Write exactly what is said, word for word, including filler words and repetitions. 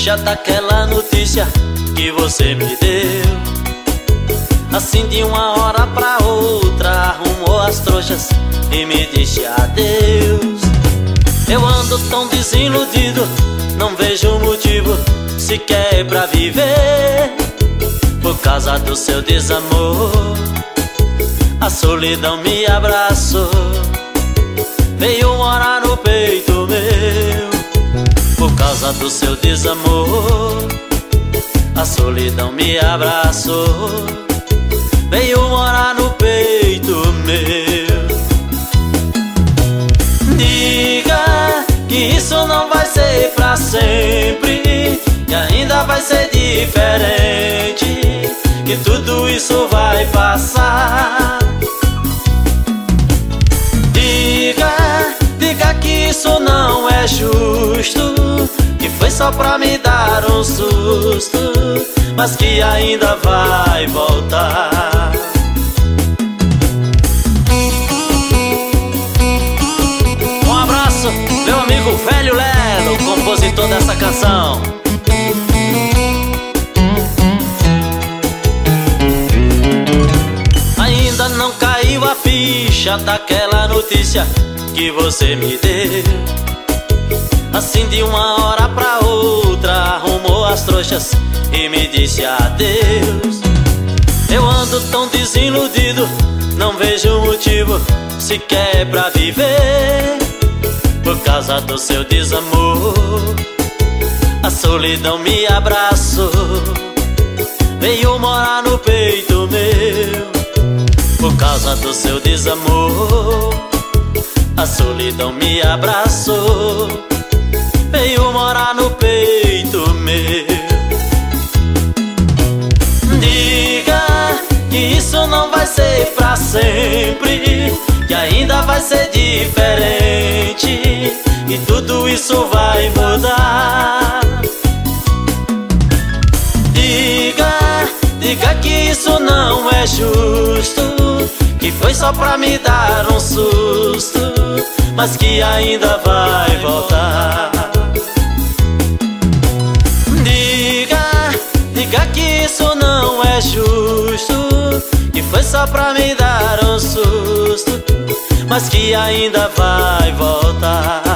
ficha daquela notícia que você me deu. Assim de uma hora pra outra arrumou as trouxas e me disse adeus. Eu ando tão desiludido, não vejo motivo sequer pra viver. Por causa do seu desamor, a solidão me abraçou, veio morar no peito meu. Por causa do seu desamor, a solidão me abraçou, veio morar no peito meu. Diga que isso não vai ser pra sempre, que ainda vai ser diferente, que tudo isso vai passar. Diga, diga que isso não é justo, que foi só pra me dar um susto, mas que ainda vai voltar. Um abraço, meu amigo Velho Lelo, compositor dessa canção. Ainda não caiu a ficha daquela notícia que você me deu. Assim de uma hora pra outra arrumou as trouxas e me disse adeus. Eu ando tão desiludido, não vejo motivo sequer pra viver. Por causa do seu desamor, a solidão me abraçou, veio morar no peito meu. Por causa do seu desamor, a solidão me abraçou, veio morar no peito meu. Diga que isso não vai ser pra sempre, que ainda vai ser diferente, e tudo isso vai mudar. Diga, diga que isso não é justo, que foi só pra me dar um susto, mas que ainda vai voltar. Diga, diga que isso não é justo, que foi só pra me dar um susto, mas que ainda vai voltar.